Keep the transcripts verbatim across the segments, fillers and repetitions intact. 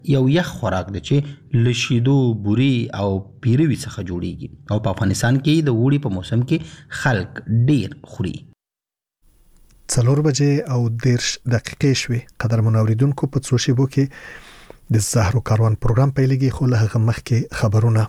یو یخ خوراک دی چې له شیدو، بوري او پیروي څخه جوړیږي او په افغانستان کې د اوړي په موسم کې خلک ډیر خوري. څلور بجې او دیرش دقیقې شوې. قدرمن اوریدونکو، په څو شیبو کې د زهرو کاروان پروګرام پیلېږي، خو له هغه مخکې خبرونه.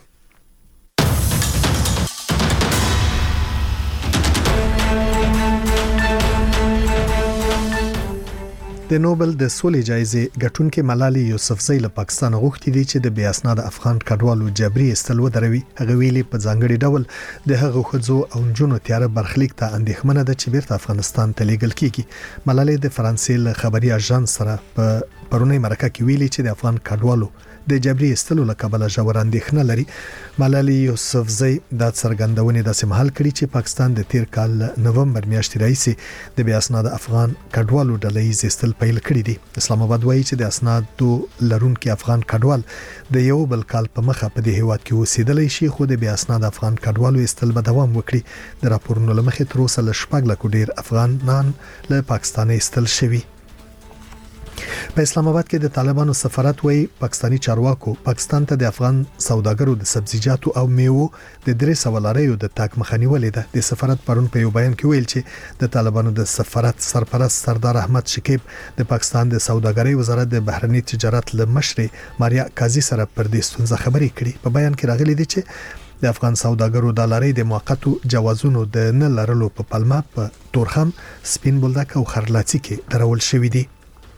د نوبل د سولې جایزې ګټونکې ملالۍ یوسفزۍ له پاکستان غوښتي دي چې د بې اسناد افغان کډوالو جبري ایستل ودروي. هغه ویلي په ځانګړي ډول د هغو ښځو او نجونو تیاره برخلیک ته اندېښمنه ده چې بیرته افغانستان ته لیږل کیږي. ملالۍ د فرانسې له خبري اژانس سره په پرونی مرکه کې ویلي چې د افغان کډوالو د جبري ایستلو له کبله ژور اندېښنه لري. ملالۍ یوسفزۍ دا څرګندونې داسې مهال کړي چې پاکستان د تیر کال نومبر میاشتې راهیسې د بې اسناد افغان کډوالو ډلهییز ایستل پیل کړي دي. اسلام آباد وایي چې د اسنادو لرونکي افغان کډوال د یو بل کال په مخه په دې هیواد کې اوسېدلی شي، خو د بې اسناد افغان کډوالو ایستل به دوام وکړي. د راپورونو له مخې تر اوسه له شپږ لکو ډیر افغانان له پاکستان ایستل شوي. په اسلام آباد کې د طالبانو سفارت وایي پاکستانی چارواکو پاکستان ته د افغان سوداګرو د سبزیجاتو او میوو د درې سوه لاریو د تاک مخه نیولې ده. د سفارت پرون په یو بیان کې ویل چې د طالبانو د سفارت سرپرست سردار احمد شکیب د پاکستان د سوداګرۍ وزارت د بهرنی تجارت له مشرې ماریا کازي سره پر دې ستونزه خبرې کړي. په بیان کې راغلي دي چې د افغان سوداګرو د لارۍ د موقتو جوازونو د نه لرلو په پلمه په تورخم، سپین بولدک او خرلاڅي کې درول شوې دي.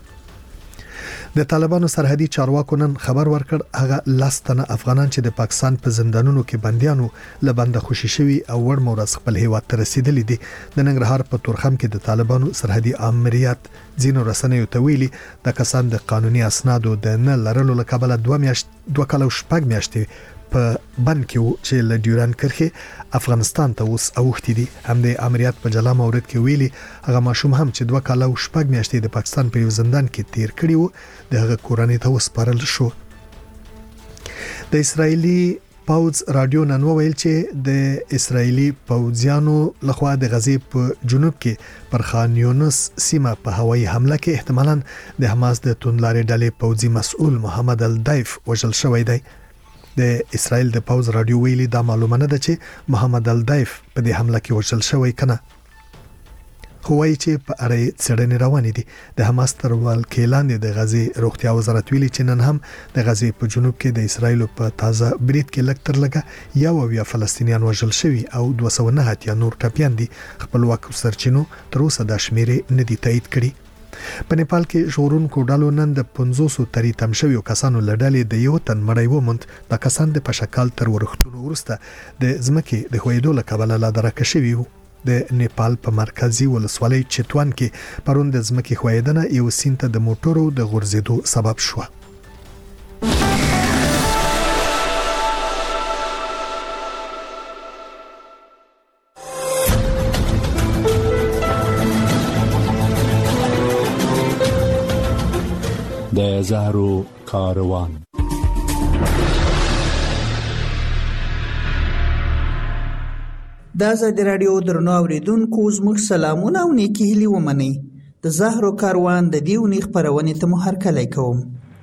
د طالبانو سرحدي چارواکو نن خبر ورکړ هغه لاس تنه افغانان چې د پاکستان په زندانونو کې بنديانو له بنده خوشي شوي او ور مورس خپل هیواد ته رسیدلي دي. د ننګرهار په تورخم کې د طالبانو سرحدي امریات ځینو رسنیو ته ویلي د کسان د قانوني اسنادو د نه لرلو له کبله دوه میاشت دوه کال او شپږ میاشتې په بند کې وو چې له ډیورن کرښې افغانستان ته اوس اوښتي دي. هم د امریات په جلا مورد کې ویلي هغه ماشوم هم چې دوه کال او شپږ میاشتې د پاکستان په یو زندان کې تیر کړی وو د هغه کورنۍ ته وسپارل شو. د اسرایلی پاوز رادیو نن ویل چې د اسرایلی پوځیانو لخوا د غزې په جنوب کې پر خان یونس سیمه په هوایي حمله کې احتمالاً د حماس د توندلارې ډلې پوځي مسؤل محمد الدایف وژل شوی دی. د اسرایل د پاوز رادیو ویلي دا معلومه نه ده چې محمد الدایف په دې حمله کې وژل شوی کنه، خو وایي چې په اړه څېړنې روانې دي. د حماس تر ولکې لاندې د غزې روغتیا وزارت ویلي چې نن هم د غزې په جنوب کې د اسرایل په تازه برید کې لږ تر لږه یو اویا فلسطینیان وژل شوي او دوه سوه نه اتیا نور ټپیان دي. خپلواکو سرچینو تر اوسه دا شمیرې نه دي تایید کړي. په نیپال کې ژغورونکو ډلو نن د پنځوسو تری تم شویو کسانو له ډلې د یو تن مړی وموند. دا کسان د پشکال تر ورښتونو وروسته د ځمکې د ښویېدو له کبله لا درکه شوي وو. د نیپال په مرکزي ولسوالۍ چتوان کې پرون د ځمکې ښویېدنه یو سیند ته د موټرو د غورځېدو سبب شوه. د زهرو کاروان. د آزادي راډیو درنو اوریدونکو زموږ سلامونه او نیکې هیلې ومنئ. د زهرو کاروان د دې اونۍ خپرونې ته مو هرکلی کوم.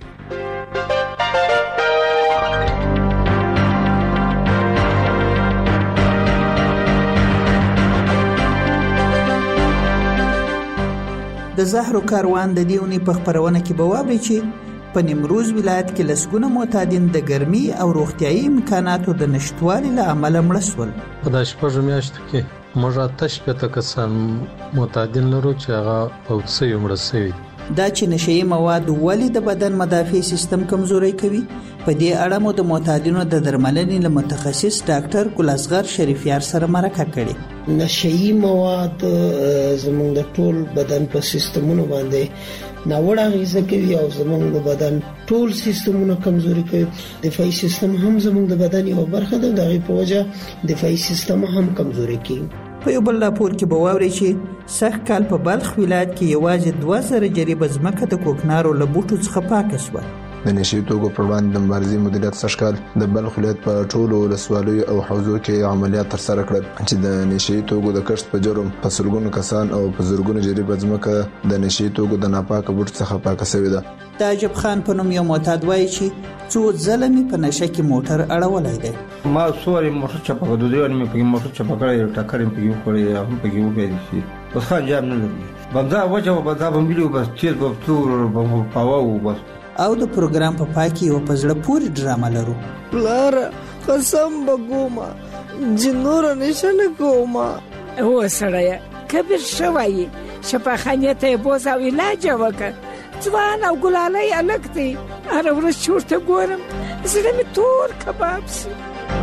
د زهرو کاروان د دې اونۍ په خپرونه کې به واورئ چې په نیمروز ولایت کې لسګونه معتادین د ګرمي او روغتیايي امکاناتو د نشتوالي له امله مړه شول. په دا شپږو میاشتو کې موږ اته شپېته کسان معتادین لرو چې هغه فوت شوي مړه شوي. دا چې نشهیي مواد ولې د بدن مدافع سیستم کمزوری کوي، په دې اړه مو د معتادینو د درملنې له متخصص ډاکټر ګل اصغر شریفیار سره مرکه کړې. نشهیي مواد زموږ د ټول بدن په سیستمونو باندې ناوړه اغیزه کوي او زموږ د بدن ټول سیستمونه کمزوري کوي. دفاعي سیستم هم زموږ د بدن یو برخه ده، دغه په وجه دفاعي سیستم هم کمزوري کیږي. په یو بل راپور کې به واورئ چې سږ کال په بلخ ولایت کې یوازې دوه زره جریبه ځمکه د کوکنارو له بوټو څخه پاکه شوه. د نشي توکو پر وړاندې د مبارزې مدیریت سږکال د بلخ ولایت په ټولو ولسوالیو او حوزو کې عملیات ترسره کړل چې د نشي توکو د کښت په جرم په سلګونو کسان او په زرګونو جریبه ځمکه د نشي توکو د ناپاکه بوټ څخه پاکه شوې ده. د عجب خان په نوم یو معتاد وایي چې څو ځله مې په نشه کې موټر اړولی دی. ما سوري موټر چپه کړو دوی مې په موټر چپه کړی ټکر مې په کړی هم په یو کې شي بس خان جام نه لري بندا وجه بندا بمبلو بس تیر په تور په پاو بس. او د پروګرام په پای کې یو په زړه پورې ډرامه لرو. پلار قسم بګوما جنور نشه نه کوما هو سړی کبیر شوی شفاخانه ته بوز او علاج وکړ ځوان او ګلالۍ الګ دی هر ورځ چورته ګورم زړه مې تور کباب شي.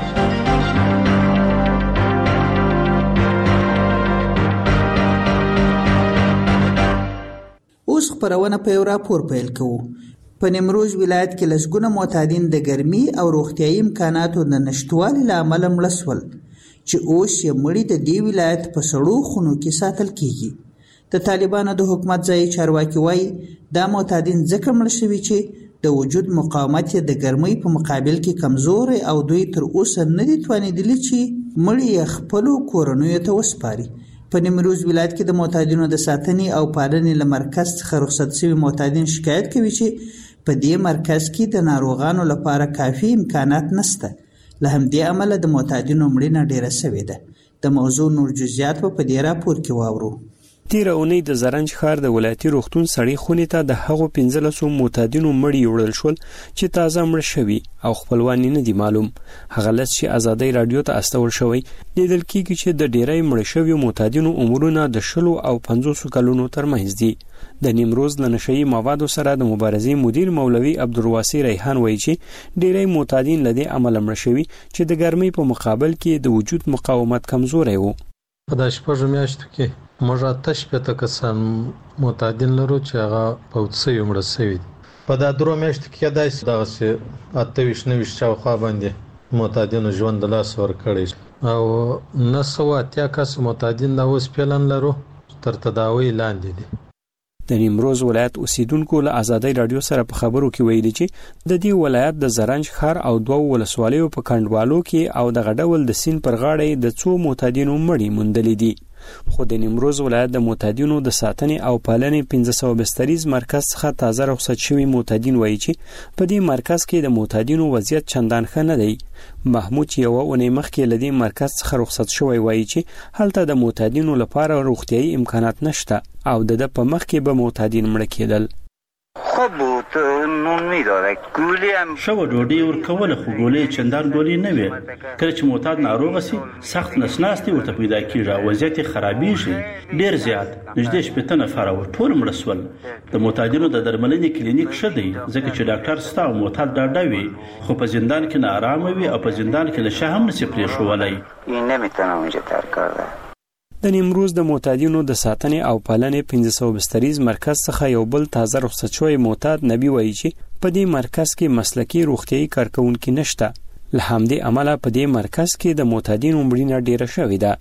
اوس خبرونه په یو راپور پیل کوو. په نیمروز ولایت کې لسګونه معتادین د ګرمي او روغتیايي امکاناتو د نشټوالي له امله مړه شول چې اوس یې مړي د دې ولایت په سړو خونو کې ساتل کیږي. د طالبانو د حکومت ځای چارواکي وایي دا معتادین ځکه مړه شوي چې د وجود مقاومت یې د ګرمۍ په مقابل کې کمزوري او دوی تر اوسه نه دي توانېدلي چې مړي یې خپلو کورنیو ته وسپاري. په نیمروز ولایت کې د معتادینو د ساتنې او پالنې له مرکز څخه رخصت شوي معتادین شکایت کوي چې په دې مرکز کې د ناروغانو لپاره کافي امکانات نشته. له همدې امله د معتادینو مړینه ډیره شوې ده. د موضوع نور جزئیات په دې راپور کې واورو. تیر اونۍ د زرنج ښار د ولایتي روغتون سړې خونې ته د هغو پنځلسو معتادینو مړي وړل شول چې تازه مړه شوي او خپلوان نه دي معلوم. هغه لس چې ازادۍ راډیو ته استول شوی لیدل کېږي چې د ډیری مړه شویو معتادینو عمرونه د شلو او پنځوسو کلونو ترمنځ دي. د نیمروز له نشهیي موادو سره د مبارزې مدیر مولوي عبدالواسی ریحان وایي چې ډیری معتادین له دې امله مړه شوي چې د ګرمۍ په مقابل کې د وجود مقاومت کمزوری و. په دا شپږو میاشتو کې موږ اته شپېته کسان معتادین لرو چې هغه فوت سوي مړه سوي دي. په دا درو میاشتو کې داسې دغسې اته ویشت نهه ویشت شاوخوا باندې معتادینو ژوند د لاس ورکړی او نه سوه اتیا کسه معتادین دا اوس فعلا لرو تر تداوی لاندې دي. د نیمروز ولایت اوسیدونکو له ازادۍ راډیو سره په خبرو کې ویلي چې د دې ولایت د زرنج ښار او دوو ولسوالیو په کنډوالو کې او د غډول د سین پر غاړه د څو معتادینو مړي موندلي دي. خو د نیمروز ولایت د معتادینو د ساتنې او پالنې پنځه سوه بستریز مرکز څخه تازه رخصت شوي معتادین وایي چې په دې مرکز کې د معتادینو وضعیت چندان ښه نه دی. محمود چې یوه اونۍ مخکې له دې مرکز څخه رخصت شوی وایي چې هلته د معتادینو لپاره روغتیايي امکانات نشته او د ده په مخ کې به معتادین مړه کېدل. خوب بود نون میداره گولی هم شو ډوډۍ ورکوله خو ګولې چندان ګولې نه وي. کله چې معتاد ناروغه سي سخت نسناستي ورته پیدا کیږي، وضعیت یې خرابېږي ډېر زیات. نږدې شپېته نفره و ټول مړه سول. د معتادینو د درملنې کلینیک ښه دی ځکه چې ډاکټر ستا او معتاد ډاډه وي، خو په زندان کې ناارامه وي او په زندان کې نشه هم نشي پرېښولی. این نمیتونم اونجا ترک کرده. د نیمروز د معتادینو د ساتنې او پالنې پنځه سوه بستریز مرکز څخه یو بل تازه رخصت شوی معتاد نبی وایي چې په دې مرکز کې مسلکي روغتیايي کارکوونکي نشته. له همدې امله په دې مرکز کې د معتادینو مړینه ډیره شوې ده.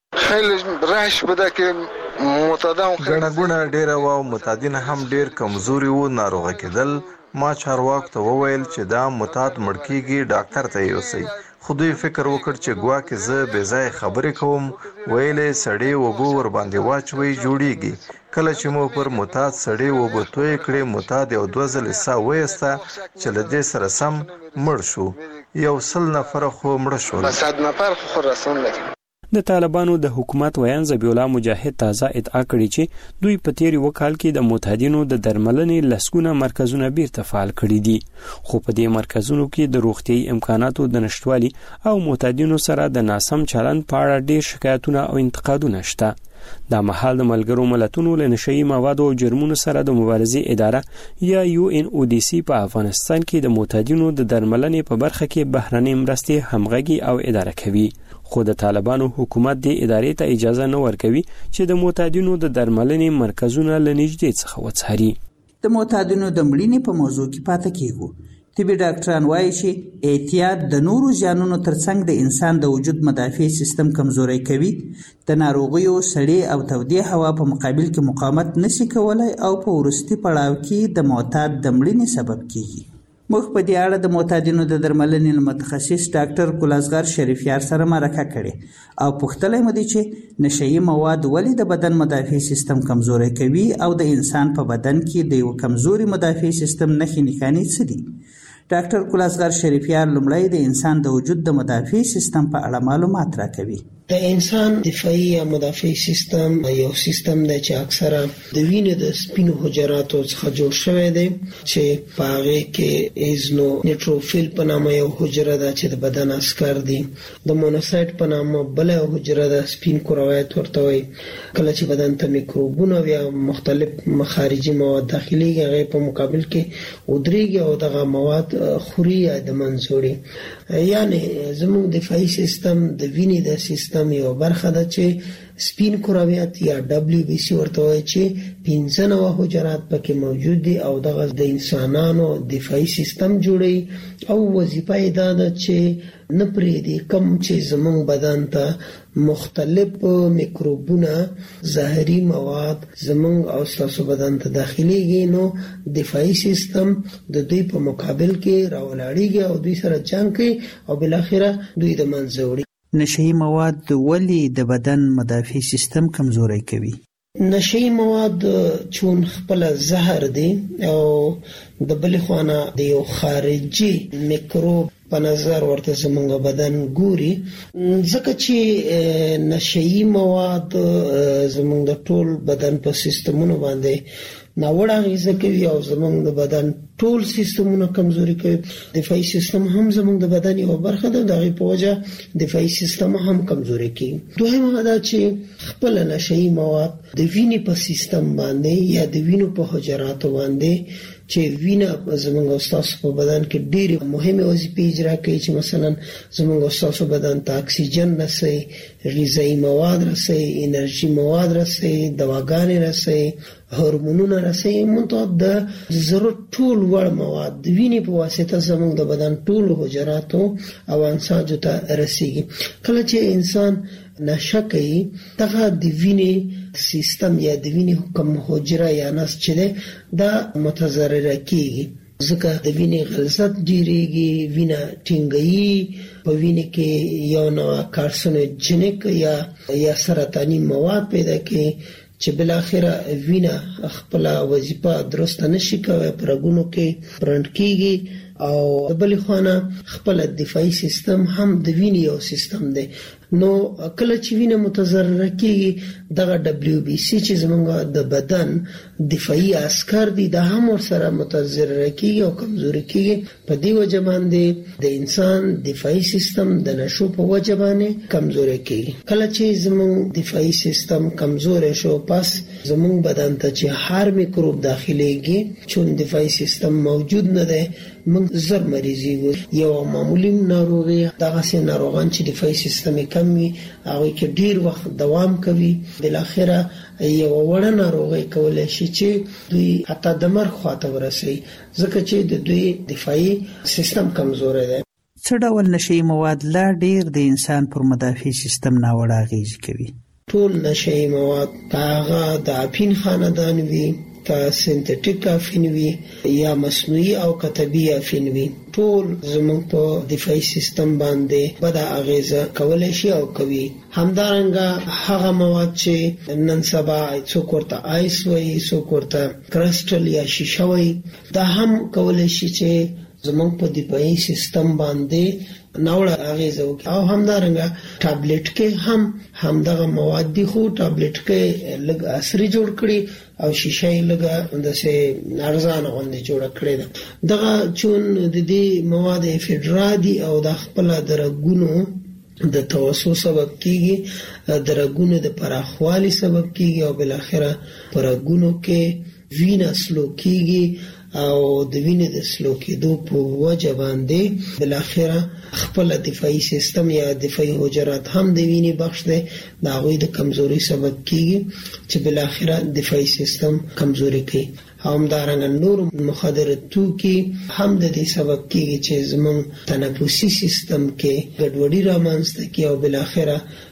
خیلی رش بوده که معتادان ګڼه ګوڼه ډیره وه او معتادین هم ډیر کمزوري وو، ناروغه کېدل. ما چارواکو ته وویل چې دا معتاد مړ کېږي ډاکټر ته یوسئ، خو دوی فکر وکړ چې ګواکې زه بې ځایه خبرې کوم. ویلې سړې اوبه ورباندې واچوئ جوړیږي. کله چې مو پر معتاد سړې اوبه توی کړې معتاد یو دوه ځلې ساه وایسته چې له دې سره سم مړ شو. یو سل نفره خو مړه شول. صد نفر خو رسون لګي. د طالبانو د حکومت ویان ذبیح الله مجاهد تازه ادعا کړې چې دوی په تیر یو کال کې د معتادینو د درملنې لسګونه مرکزونه بیرته فعال کړي دي، خو په دې مرکزونو کې د روغتیايي امکاناتو د نشټوالي او معتادینو سره د ناسم چلند په اړه ډېر شکایتونه او انتقادونه شته. دا مهال د ملګرو ملتونو له نشهیي موادو او جرمونو سره د مبارزې اداره یا یو ان او ډي سي په افغانستان کې د معتادینو د درملنې په برخه کې بهرنۍ مرستې همغږي او اداره کوي، خو د طالبانو حکومت د ادارې ته اجازه نه ورکوي چې د معتادینو د درملنې مرکزونه له نږدې څخه وڅاري. د معتادینو د مړینې په موضوع کې پاتې کیږو. طبي ډاکټران وایي چې احتیاط د نورو زیانونو ترڅنګ د انسان د وجود مدافع سیستم کمزوری کوي، د ناروغیو سړې او تودې هوا په مقابل کې مقاومت نشي کولای او په وروستي پړاو کې د معتاد د مړینې سبب کیږي. موږ په دې اړه د معتادینو د درملنې متخصص ډاکټر ګلازغر شریفیار سره مرکه کړې او پوښتنه مې دي چې نشئی مواد ولې د بدن مدافع سیستم کمزوري کوي او د انسان په بدن کې د یو کمزوري مدافع سیستم نښې نښانې څه دي. ډاکټر ګلازغر شریفیار لومړی د انسان د وجود د مدافع سیستم په اړه معلومات راکوي. د انسان دفاعي یا مدافع سیستم یو سیستم دی چې اکثرا د وینې د سپینو حجراتو څخه جوړ شوی دی چې په هغه کې ایزنو نیټروفیل په نامه یو حجره ده چې د بدن عسکر دي. د مونوسایت په نامه بل یو حجره ده سپین کرویات ورته وایي. کله چې بدن ته میکروبونه یا مختلف خارجي مواد داخليږي هغه په مقابل کې ودرېږي او دغه مواد خوري یا د منځوري. یعنی زموږ دفاعي سیستم د وینې د سیستم یو برخه ده چې سپین کرویات یا دبلیو بی سی ورته وایي چې پنځه نوع حجرات پکې موجود دي او دغه د انسانانو دفاعي سیستم جوړي او وظیفه یې دا ده چې نه پرېږدي کوم چې زموږ بدن ته مختلف میکروبونه زهري مواد زموږ او ستاسو بدن ته داخليږي نو دفاعي سیستم د دوی په مقابل کې راولاړیږي او دوی سره جنگ کوي او بل اخره دوی د منځه وړي. نشئی مواد ولې د بدن مدافع سیستم کمزوري کوي؟ نشئی مواد چون خپل زهر دي او د بل خوانه د یو خارجي میکروب په نظر ورته زموږ بدن ګوري ځکه چې نشئی مواد زموږ د ټول بدن په سیستمونو باندې ناوړه اغیزه کوي او زموږ د بدن ټول سیستمونه کمزوري کوي. دفاعي سیستم هم زموږ د بدن یو برخه ده دغه په وجه دفاعي سیستم هم کمزوري کوي. دویمه دا چې خپل نشئی مواد د وینې په سیستم باندې یا د وینو په حجراتو باندې چې وینه زموږ استاسو په بدن کې ډېری مهمه وظیفې اجرا کوي چې مثلا زموږ استاسو بدن ته اکسیجن رسي، غذایی مواد رسي، انرژي مواد رسي، دواګانې رسي، هورمونونه رسي، مونږ د ضرورت ټول وړ مواد د وینې په واسطه زموږ د بدن ټول حجراتو او انساجو ته رسیږي. کله چې انسان نشه کوي دغه د وینې سیستم یا د وینې کوم حجره یا نسج ده دا متضرر کیږي ځکه د وینې غلظت ډیریږي، وینه ټینګي، په وینې کې یو نوع کارسینوجنیک یا یا سرطاني مواد پیدا کوي چې بل اخره وینه خپل وظیفه درست نشي کوي، پرګونو کې برند کیږي او بل خوانه خپل دفاعي سیستم هم د وینې یو سیستم دی. نو کله چې وینه متضرر کیږي دغه دبلیو بی سی چې زمونږ د بدن دفاعي عسكر دي دا هم ورسره متضرر کیږي او کمزوري کیږي. په دې وجه باندې د انسان دفاعي سیستم د نشو په وجه باندې کمزوري کیږي. کله چې زمونږ دفاعي سیستم کمزوري شو پس زمونږ بدن ته چې هر میکروب داخليږي چون دفاعي سیستم موجود نه دی موږ زر مریضي وي. یو معمولی ناروغي دغه سي ناروغان چې دفاعي سیستم کمی هغه کې ډیر وخت دوام کوي بل اخره یو وړه ناروغي کولای شي چې دوی حتی د مرګ خواته ورسي ځکه چې د دوی دفاعي سیستم کمزوري دی. څه ډول نشئی مواد لا ډیر د انسان پر مدافع سیستم ناوړه اغیز کوي؟ ټول نشئی مواد هغه د اپین خاندان وي، کا سنتټیک افین وی یا مصنوعي او کتبي افین وی، ټول زموږ په دفاعي سیستم باندې بد اغیزه کولای شي او کوي. همدارنګه هغه مواد چې نن سبا څوک ورته آیس وی، څوک ورته کرسټل یا شیشه وی، دا هم کولای شي چې زموږ په دفاعي سیستم باندې ناوړه اغیزه وکړي. او همدارنګه ټابلیټ کې هم همدغه مواد دي خو ټابلیټ کې لږ اثري جوړ کړي او شیشه یې لږه داسې ارزانه غوندې جوړه کړې ده. دغه چون د دې مواد افیډرا دي او د خپل درګونو د توسو سبب کیږي، درګونو د پراخوالي سبب کیږي او بل اخره پرګونو کې وینه سلو کیږي او د وینې د سلو کېدو په وجه باندې بل اخره خپل دفاعي سیستم یا دفاعي حجرات هم د وینې بخش دی د هغوی د کمزوري سبب کیږي چې بل اخره دفاعي سیستم کمزوري کوي. همدارنګه نور مخدر توکي هم د دې سبب کیږي چې زموږ تنفسي سیستم کې ګډوډي رامنځته کوي او بل اخره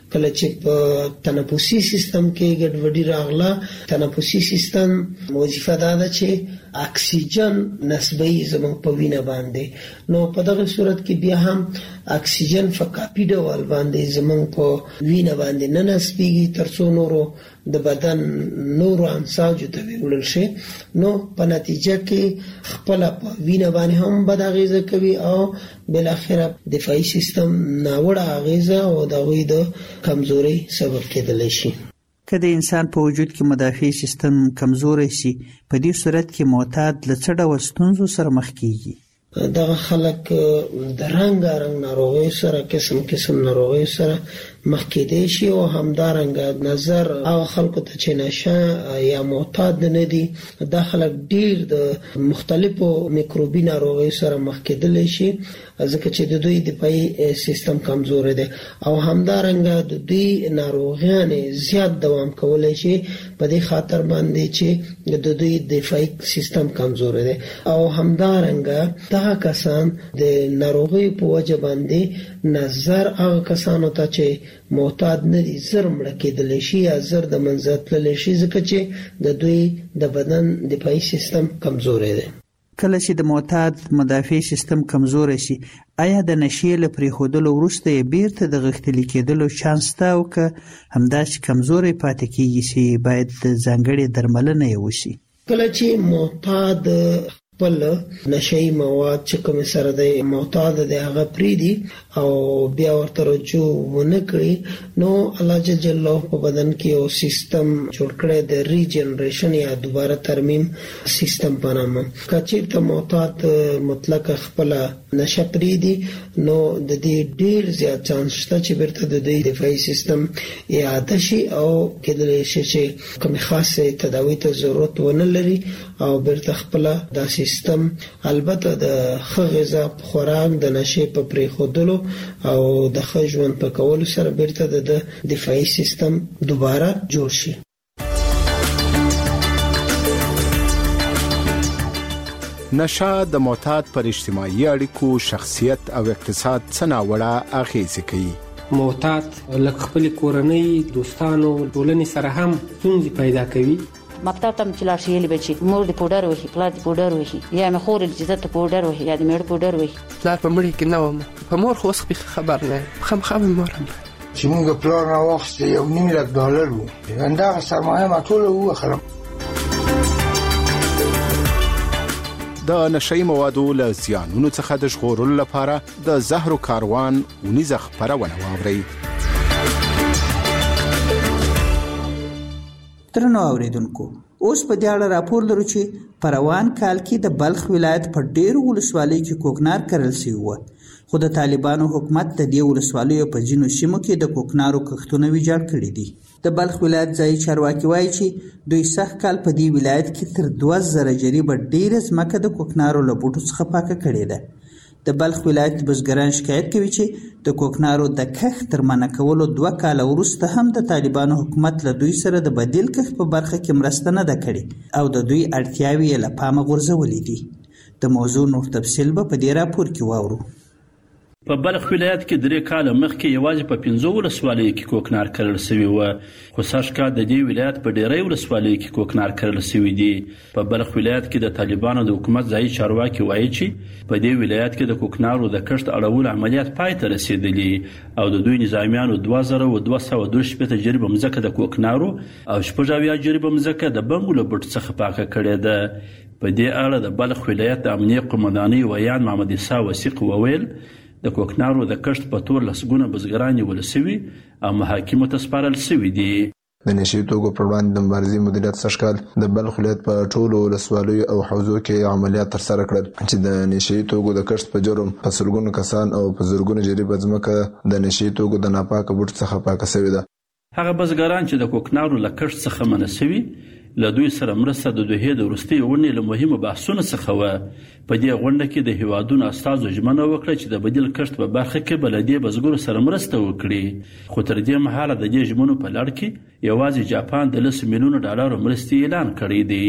کله چې په تنفسي سیستم کې ګډوډي راغله تنفسي سیستم وظیفه دا ده چې اکسیجن نسبی زموږ په وینه باندې نو په دغه صورت کې بیا هم اکسیجن په کاپی ډول باندې زموږ په وینه باندې نه نسبیږي ترڅو نورو د بدن نورو انساجو ته وړل شي نو په نتیجه کې خپل په وینه باندې هم بد اغیزه کوي او بل اخره دفاعي سیستم ناوړه اغیزه او دغه د کمزوري سبب کېدلی شي. که د انسان په وجود کې مدافع سیستم کمزوري شي په دې صورت کې معتاد له څه ډول ستونزو سره مخ کیږي؟ دغه خلک د رنګارنګ ناروغیو سره قسم قسم ناروغیو سره مخ کېدای شي او همدارنګه نظر هغه خلکو ته چې نشه یا معتاد نه دي دا خلک ډیر د مختلفو میکروبي ناروغیو سره مخ کېدلی شي ځکه چې د دوی دفاعي سیستم کمزور دی او همدارنګه د دوی ناروغیان زیات دوام کولی شي په دې خاطر باندې چې د دوی دفاعي سیستم کمزور دی او همدارنګه دا کسان د ناروغي په وجه باندې نظر هغه کسانو ته چې معتاد نه دي زر مړ کېدلی شي یا زر د منځه تللی شي ځکه چې د دوی د بدن دفاعي سیستم کمزوری دی. کله چې د معتاد مدافع سیستم کمزوری شي آیا د نشې له پرېښودلو وروسته یې بیرته د غښتلي کېدلو چانس شته او که همداسې کمزوری پاتې کېږي چې باید ځانګړې درملنه یې وشي؟ کله چې معتاد خپل نشئی مواد چې کوم سره د معتاد د هغه پریدي او بیا ورته رجوع ونه کړي نو الله جل جلاله په بدن کې یو سیستم جوړ کړی د ریجنریشن یا دوباره ترمیم سیستم په نامه. که چېرته معتاد مطلق خپل نشه پریدي نو د دې ډیر زیات چانس شته چې بیرته د دې دفاعي سیستم اعاده شي او کېدلی شي چې کوم خاصه تداوی ته ضرورت ونه لري او بیرته خپل دا سیستم البته د ښه غذا خوراک د نشې په پرېښودلو او د ښه ژوند په کولو سره بیرته د دفاعي سیستم دوباره جوړ شي. نشه د معتاد پر اجتماعي اړیکو شخصیت او اقتصاد څه ناوړه اغیزې کوي. معتاد لکه خپل کورنۍ دوستانو ټولنې سره هم ستونزې پیدا کوي. مکتب ته چې لاړ شي یې به چې مور دې پوډر وهي پلار دې پوډر وهي یا مې خور دې چې ته پوډر وهي یا دې مېړه پوډر وهي. پلار په مړي کې نه وم په مور خو اوس خبر نه خامخا مې مور هم چې موږ پلار نه واخیستې یو نیم لک ډالر وو همدغه سرمایه ما ټوله ووخلم. د نشئی موادو له زیانونو څخه د ژغورلو لپاره د زهرو کاروان ونیزه خپرونه واورئ. درنو اوریدونکو اوس په دې اړه راپور لرو چې په روان کال کې د بلخ ولایت په ډېرو ولسوالیو کې کوکنار کرل شوي وو خو د طالبانو حکومت د دې ولسوالیو په ځینو سیمو کې د کوکنارو کښتونه ویجاړ کړي دي. د بلخ ولایت ځایي چارواکي وایي چې دوی سږ کال په دې ولایت کې تر دوه زره جریبه ډېره ځمکه د کوکنارو له بوټو څخه پاکه کړې ده. د بلخ ولایت بزګران شکایت کوي چې د کوکنارو د کښت تر منع کولو دوه کاله وروسته هم د طالبانو حکومت له دوی سره د بدیل کښت په برخه کې مرسته نه ده کړې او د دوی اړتیاوې یې له پامه غورځولې دي. د موضوع نور تفصیل به په دې راپور کې واورو. په بلخ ولایت کې درې کاله مخکې یوازې په پنځو ولسوالیو کې کوکنار کرل شوي وو خو سږ کال د دې ولایت په ډېری ولسوالیو کې کوکنار کرل شوي دي. په بلخ ولایت کې د طالبانو د حکومت ځایي چارواکي وایي چې په دې ولایت کې د کوکنارو د کښت اړولو عملیات پای ته رسېدلي او د دوی نظامیانو دوه زره دوه سوه دوه شپېته جریبه مځکه د کوکنارو او شپږ اویا جریبه مځکه د بنګو له بوټو څخه پاکه کړې ده. په دې اړه د بلخ ولایت د امنیه قومندانۍ ویان محمد عیسی وثیق وویل د کوکنارو د کښت په تور لسګونه بزګران نیول شوي او محاکمو ته سپارل شوي دي. د نشي توکو پر وړاندې د مبارزې مدیریت سږ کال د بلخ ولایت په ټولو ولسوالیو او حوزو کې عملیات ترسره کړل چې د نشي توکو د کښت په جرم په سلګونو کسان او په زرګونو جریبه ځمکه د نشي توکو د ناپاکه بوټو څخه پاکه شوې ده. هغه بزګران چې د کوکنارو له کښت څخه منع شوي له دوی سره مرسته د دوحې د وروستۍ غونډې له مهمو بحثونو څخه وه. په دې غونډه کې د هیوادونو استازو ژمنه وکړه چې د بدیل کښت په برخه کې به له دې بزګرو سره مرسته وکړي خو تر دې مهاله د دې ژمنو په لړ کې یوازې جاپان د لس میلیونو ډالرو مرستې اعلان کړی دی.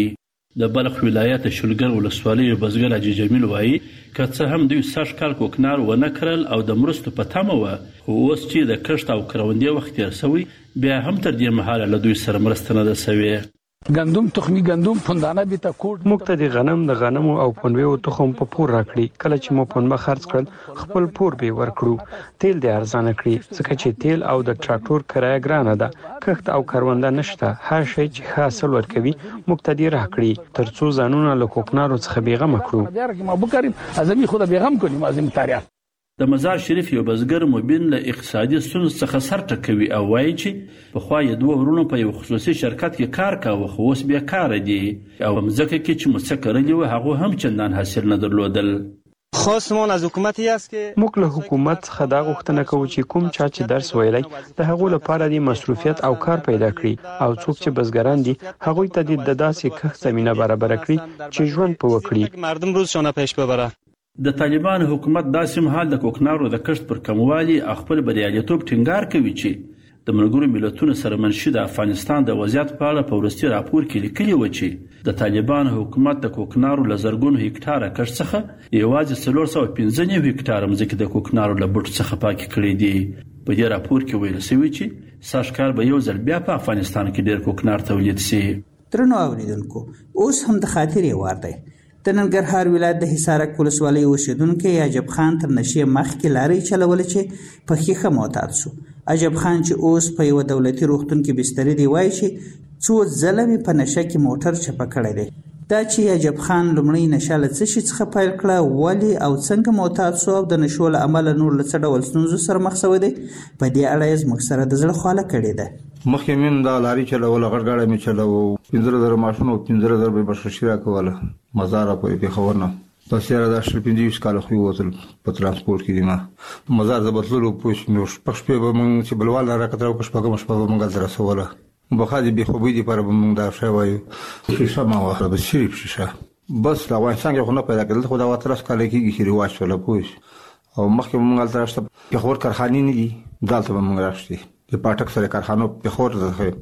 د بلخ ولایت شلګر ولسوالۍ بزګر حاجي جمیل وایي که څه هم دوی سږ کال کوکنار ونه کرل او د مرستو په تمه وه، خو اوس چې د کښت او کروندې وخت تېر شوی بیا هم تر دې مهاله له دوی سره مرسته نه ده سوې. گندم تخمی گندم پوندانه بیتا کوټ موږ ته د غنم د غنمو او پنبهو تخم په پور راکړي. کله چې مو پنبه خرڅ کړل خپل پور به ورکړو. تیل دې ارزانه کړي ځکه چې تیل او د ټراکټور کرایه ګرانه ده. کښت او کرونده نشته. هر شی چې ښه حاصل ورکوي موږ ته دې راکړي تر څو ځانونه له کوکنارو څخه بېغمه کړو. ما بکریم ازمی خود بېغم کنیم ازم تاریخ. د مزار شریف یو بزګر مبین له اقتصادي ستونزو څخه سر ټکوي او وایي چې پخوا یې دوه ورونو په یو خصوصي شرکت کې کار کاوه خو اوس بیکاره دي او مځکه کې چې مو څه کرلي وو هغو هم چندان حاصل نه درلودل. خواستمان از حکومت است که موږ له حکومت څخه دا غوښتنه کوو چې کوم چا چې درس ویلی د هغو لپاره د مصروفیت او کار پیدا کړي او څوک چې بزګران دي هغوی ته د داسې کښت زمینه برابره کړي چې ژوند په وکړي. مردم روزشانه پیش ببره. د طالبان حکومت داسې مهال د کوکنارو د کښت پر کموالي او خپل بریالیتوب ټینګار کوي چې د ملګرو ملتونو سره منشي د افغانستان د وضعیت په اړه په وروستي راپور کې لیکلي و چې د طالبان حکومت د کوکنارو له زرګونو هکټاره کښت څخه یوازې څلور سوه پنځه نوي هکټاره مځکې د کوکنارو له بوټو څخه پاکې کړي دي. په دې راپور کې ویل شوي چې سږ کال به یو ځل بیا په افغانستان کې ډېر کوکنار تولید شي. درنو اوریدونکو اوس هم د خاطرې وار دی. د ننګرهار ولایت د حصارک ولسوالۍ اوسیدونکی عجب خان تر نشې مخکې لارۍ چلوله چې په ښیښه معتاد شو. عجب خان چې اوس په یوه دولتي روغتون کې بستري دی وایي چې څو ځله مې په نشه کې موټر چپه کړی دی. دا چې عجب خان لومړی نشه له څه شي څخه پیل کړه، ولې او څنګه معتاد شو او د نشو له امله نور له څه ډول ستونزو سره مخ شوی دی، په دې اړه یې زموږ سره د زړه خواله کړې ده. مخکې مې دا لاري چلوله، غټ ګاډی مې چلوه، پنځه زره ماشین او پنځه زره به بشرشي راکوله مزار پورې پېښور نه. بس یاره دا شل پنځه ویشت کاله خو یې وتل په ترانسپورټ کې دي. ما مزار زه به تللو پوه شوم شپږ شپې به موږ چې بلوال نه راکتل او شپږمه شپه به موږ هلته رسوله. بخا د بېخوبۍ دپاره به موږ دا شی وایو. شیشه ما واخله بس صرف شیشه. بس د افغانستان کې خو نه پیدا کېدل، خو دا اتلس کاله کېږي چې رواج شوله پوه شو. او مخکې به موږ هلته راشته پېښور کارخانې نه دي، دلته به موږ راشتې د پاټک سره کارخانو پېښور ته ښه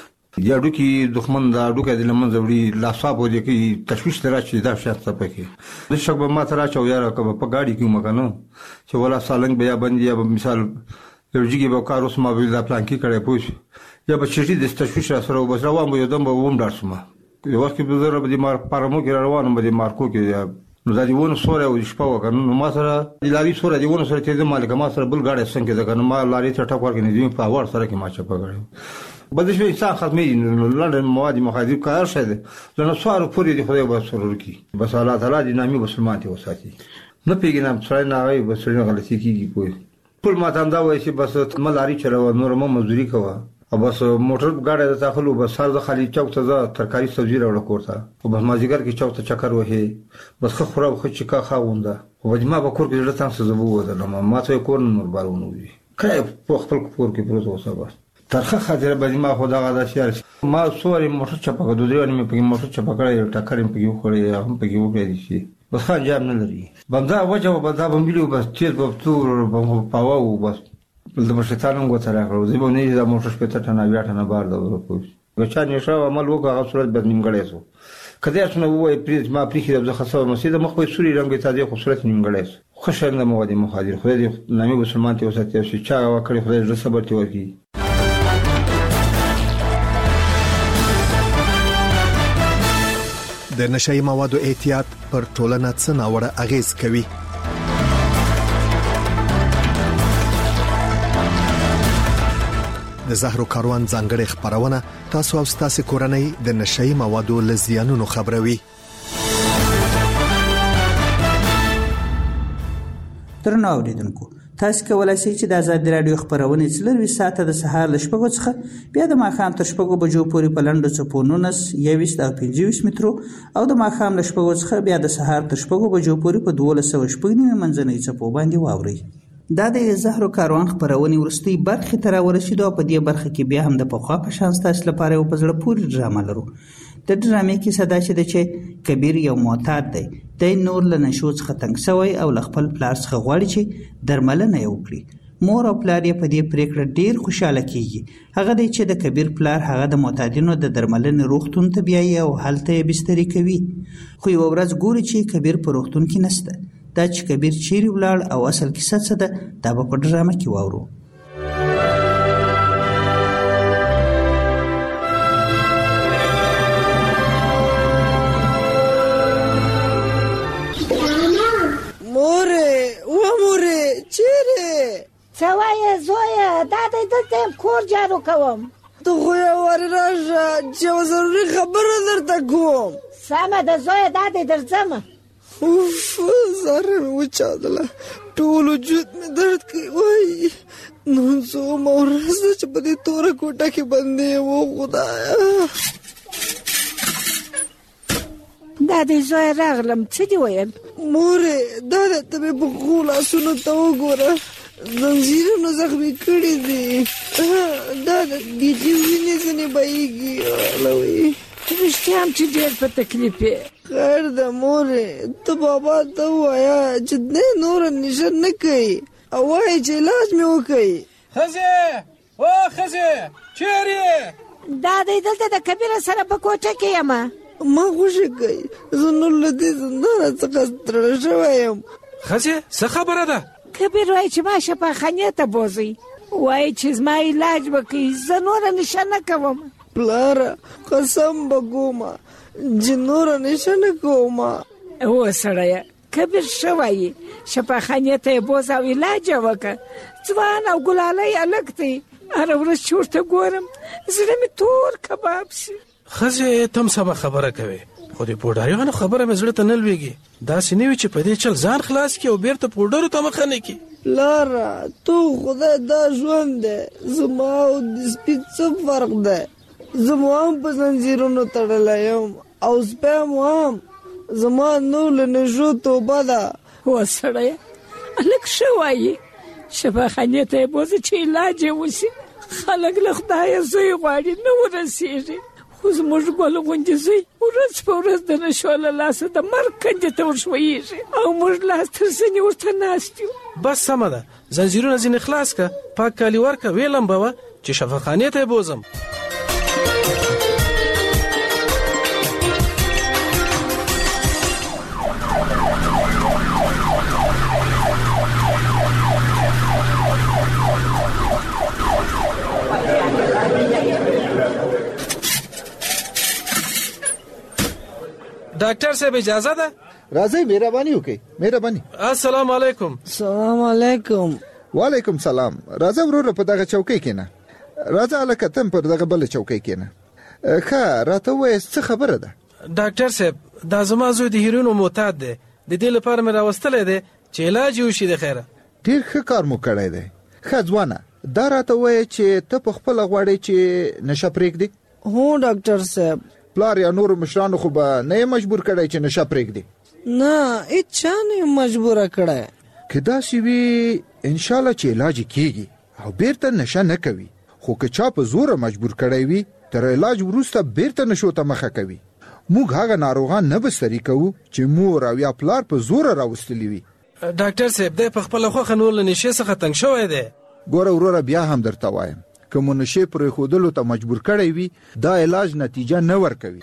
د هډوکي دښمن د هډوکی د له منځه وړي لاساب ودې کوي تشویش ته راشي دا شیان څه پکې د شک به ما ته راچو یاره که به په ګاډي کې وم که نه چې ولا سالنګ به یا بند یا به مثال یو جګې به کار اوس ما به دا پلان کې کړی پوه شو یا به چټي د تشویش را سره بس روان به یو دم به وم ډار شوم. یو وخت کې به زه به د پارمو کې را روان وم به د مارکو کې نو دا د ونو سوری او د شپه وکړه نو ما سره د لاري سوری د ونو سره تېزه مالکه ما سره بل ګاډی څنګ کې ده که نو ما لارې ته ټک ورکړې نو په هوار سره کې ما چپه کړی. بل شوی انسان ختمېږي نو لنډ مواد مخادر کار شی دی له نسوارو پورې د خدای به سرور کړي. بس الله تعالی د نامي مسلمان ته وساتي. نه پېږنم سړی نه هغوی به سړي نه غلطي کېږي پوه ټول ما ته همدا وایي چې بس مه لاري چلوه نور مه مزدوري کوه او بس موټر ګاډی ته داخل و بس سر زه خالي چوک ته ځه ترکاري سبزي راوړه کور ته او بس مازدیګر کې چوک ته چکر وهې بس ښه خوره ښه چکا خاونده خو به ما به کور کې زړه تنګ څه زه به ووتلم ما ته یې کور نور بار ونه وي که په خپل کور کې پروت اوسه بس ترخه خاطره به ما خو دغه داسې یار ما څو وارې موټر چپه کړه دوه درې وارې مې پکې موټر چپه کړی یو ټکر مې پکې وخوړی هغه هم پکې وکړی دي شي بس ښه انجام نه لري بمدا وجه به دا به ملي بس تېز به تور به پاوه و بس د مشرتان هم ګوته راکړه زه به نه دا موټر شپېته ټنه اویا ټنه بار ده پوه که چا نیشه عمل وکړه هغه صورت به نیمګړی شو که داسې نه ووایي پرېږدي ما پرېښي زه ښه شوی مسجد مخ به یې سوري رنګ تازه خو صورت نیمګړی شو ښه شرمنده مواد مخادر خدای دې نامي مسلمان ته وساتي او چې چا هغه کړې خدای زړه صبر ته ورکړي. د نشئی موادو احتیاط پر ټولنه څه ناوړه اغیز کوي؟ د زهرو کاروان ځانګړې خبرونه تاسو او تاسو کورنۍ د نشئی موادو له زیانونو خبروي. درنو اوریدونکو تاسو کولای شئ چې د آزادي رادیو خبرونه څلور ساعته د سهار له شپږو څخه بیا د ماښام تر شپږو بجو پورې په لنډو څپو نولس یوویشت او پنځه ویشت مترو او د ماښام له شپږو څخه بیا د سهار تر شپږو بجو پورې په دولس سوه شپږ نیمې منځنۍ څپو باندې واورئ. دا د زهرو کاروان خبرونې وروستۍ برخې ته راورسېدو او په دې برخه کې بیا هم د پخوا په شان ستاسو لپاره یو په زړه پورې ډرامه لرو. د ډرامې کیسه دا چې ده چې کبیر یو معتاد دی دی نور له نشو څخه تنګ شوی او له خپل پلار څخه غواړي چې درملنه یې وکړي مور او پلار یې په دې پریکړه ډیر خوشاله کیږي. هغه دی چې د کبیر پلار هغه د معتادینو د درملنې روغتون ته بیایي او هلته یې بستري کوي. خو یوه ورځ ګوري چې کبیر په روغتون کې نسته. دا چې کبیر چیرې ولاړ او اصل کیسه څه ده دا به په ډرامه کې واورو. څه وایې زویه؟ دا دی دلته یم کور جارو کوم. ته خو یوارې راشه چې یوه ضروري خبره درته کوم. سمه ده زویه دا دی درځمه. اوف زهره مې وچاودله ټول وجود مې درد کوي. وایي نن څومره ورځ ده چې په دې توره کوټه کې بندي یم. او خدایه دا دی زویه راغلم. څه دې ویل؟ مورې دا دی ته مې په ښو لاسونو ته وګوره زنځیرونو زخمي کړي دي. دا د ګیدي وینې ځینې بهیږي. لوی رښتیا هم چې ډېر په تکلیف یې. خیر ده مورې ته بابا ته ووایه چې دی نوره نشه نه کوي او وایي چې علاج مې وکوي. ښځې او ښځې چیرې یې؟ دا دی دلته د کبیره سره په کوټه کې یم. ما خوشي کوي زه نور له دې زندانه څخه ستړی شوی یم. ښځې څه خبره ده؟ کبیر وایي چې ما شفاخانې ته بوځئ. وایي چې زما علاج وکړي. زه نوره نشه نه کوم. پلاره قسم به کومه چې نوره نشه نه کوم. هو سړیه کبیر ښه وایي. شفاخانې ته یې بوځه او علاج یې وکړه. ځوان او ګلالی هلک دی. هره ورځ چې ورته ګورم زړه مې تور کباب شي. ښځې ته هم سمه خبره کوې خو د پوډاریانو خبره مې زړه ته نه لوېږي. داسې نه وي چې په دې چل ځان خلاص کړي او بیرته پوډرو ته مخه نه کړي. پلاره تو خدای دا ژوند دی. زما او د سپي څه فرق دی؟ زما هم په زنځیرونو تړلی یم او سپی هم. زما نور له نشو توبه ده. هو سړیه هلک ښه وایي. شفاخانې ته یې بوځه چې علاج یې وشي. خلک له خدایه زوی غواړي نه ورسېږي. خو زموږ ګل غوندې زوی ورځ په ورځ د نشو له لاسه د مرګ کندې ته ورښویېږي او موږ لاس تر زنې ورته ناست یو. بس سمه ده زنځیرونه ځینې خلاص که پاک کالي ورکه ویې لمبوه چې شفاخانې ته یې بوځم. ډاکټر صاحب اجازه ده؟ راځئ مهرباني وکړئ. مهرباني. السلام علیکم. سلام علیکم. وعلیکم سلام. راځه وروره په دغه چوکۍ کېنه. راځه هلکه ته پر دغه بله چوکۍ کېنه. ښه راته ووایه څه خبره ده؟ ډاکټر صاحب دا زما زوی د هیروینو معتاد دی. د دې لپاره مې راوستلی دی چې علاج یې وشي. د خیره ډېر ښه کار مو کړی دی. ښه ځوانه دا راته ووایه چې ته په خپله غواړې چې نشه پرېږدې؟ هو ډاکټر صاحب. پلار یا نورو مشرانو خو به نه یې مجبور کړی چې نشه پرېږدې؟ نه هیڅ چا نه مجبوره کړی. که داسې وي انشاءالله چې علاج کېږي او بیرته نشه نه کوي. خو که چا په زوره مجبور کړی وي تر علاج وروسته بیرته نشو ته مخه کوي. موږ هغه ناروغان نه بستري کوو چې مور او یا پلار په زوره راوستلی وي. ډاکټر صاحب دی په خپله خوښه نور له نشې څخه تنګ شوی دی. ګوره وروره بیا هم درته وایم که مو نشې پرېښودلو ته مجبور کړی وي دا علاج نتیجه نه ورکوي.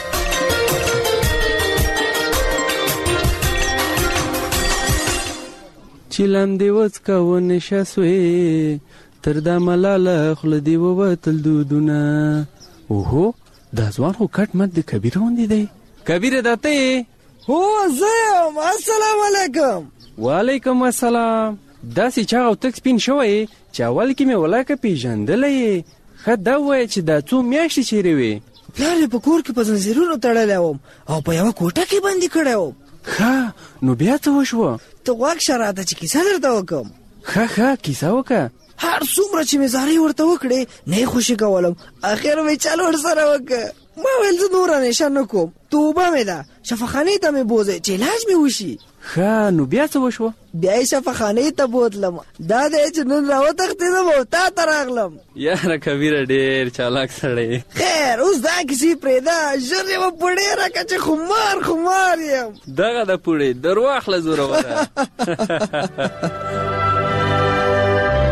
چې لاندې وڅکه ونشه سوې تر دا ملاله خوله دې ووتل دودونه. اوهو دا ځوان خو کټ مټ د کبیر غوندې دی. کبیره دا ته یې؟ هو زه یم. السلام علیکم. وعلیکم السلام. داسې چاغ او تک سپین شوی چې اول کې مې ولاکه پیژندلی یې. ښه دا ووایه چې دا څو میاشتې چیرې وې؟ پلار یې په کور کې په زنځیرونو تړلی وم او په یوه کوټه کې بندي کړی وم. ښه نو بیا څه وشوه؟ ته غوږ شه راته چې کیسه درته وکړم. ښه ښه کیسه وکړه. هر څومره چې مې زارۍ ورته وکړې نه یې خوشي کولم. اخر مې چل ورسره وکړه. ما ویل زه نوره نشه نه کوم. توبه مې ده. شفاخانې ته مې بوځئ چې علاج مې وشي. ښه نو بیا څه وشوه؟ بیا یې شفاخانې ته بوتلم. دا دی چې نن راوتښتېدم او تا ته راغلم. یاره کبیره ډېر چالاک سړی. خیر اوس دا کیسې پرېږده. ژر یوه پوډۍ راکړه چې خمار خمار یم. دغه د پوډۍ در واخله زوروره.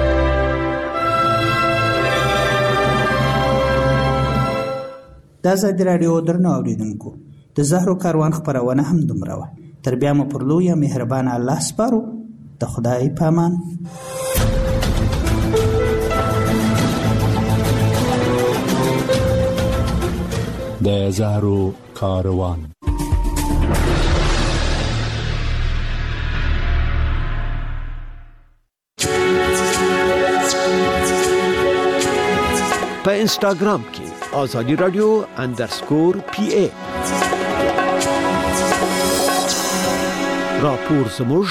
د ازادي راډیو درنو اوریدونکو د زهرو کاروان خپرونه هم دومره وه. تر بیا مو پر لویه مهربانه الله سپارو. د خدای په امان. د زهرو کاروان. په انسټاګرام کې آزادی رادیو اندرسکور پی ای راپور زموږ